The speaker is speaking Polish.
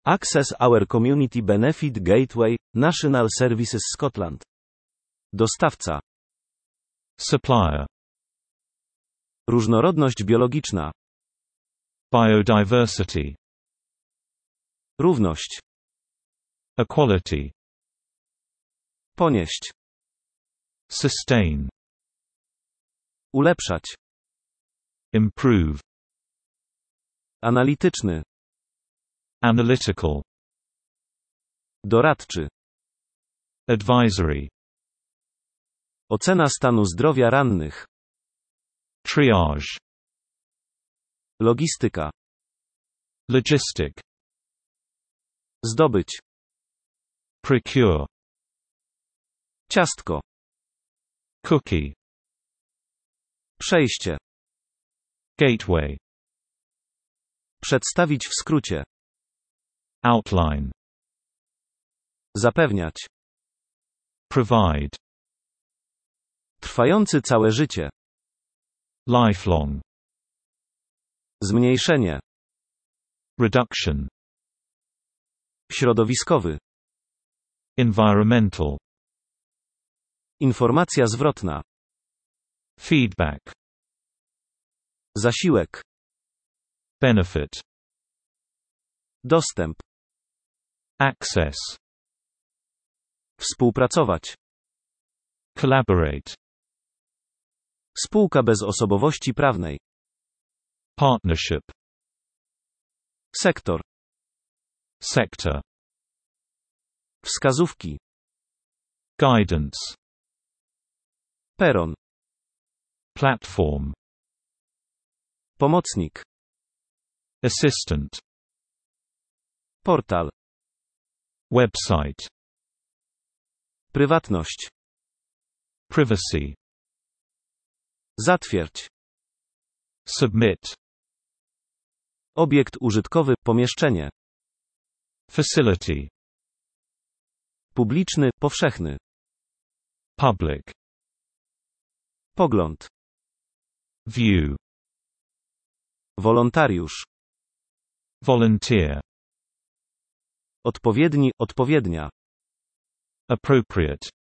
Access our Community Benefit Gateway, National Services Scotland. Dostawca. Supplier. Różnorodność biologiczna. Biodiversity. Równość. Equality. Ponieść. Sustain. Ulepszać. Improve. Analityczny. Analytical. Doradczy. Advisory. Ocena stanu zdrowia rannych. Triage. Logistyka. Logistic. Zdobyć. Procure. Ciastko. Cookie. Przejście. Gateway. Przedstawić w skrócie. Outline. Zapewniać. Provide. Trwający całe życie. Lifelong. Zmniejszenie. Reduction. Środowiskowy. Environmental. Informacja zwrotna. Feedback. Zasiłek. Benefit. Dostęp. Access. Współpracować. Collaborate. Spółka bez osobowości prawnej. Partnership. Sektor. Sector. Wskazówki. Guidance. Peron. Platform. Pomocnik. Assistant. Portal. Website. Prywatność. Privacy. Zatwierdź. Submit. Obiekt użytkowy, pomieszczenie. Facility. Publiczny, powszechny. Public. Pogląd. View. Wolontariusz. Volunteer. Odpowiedni, odpowiednia. Appropriate.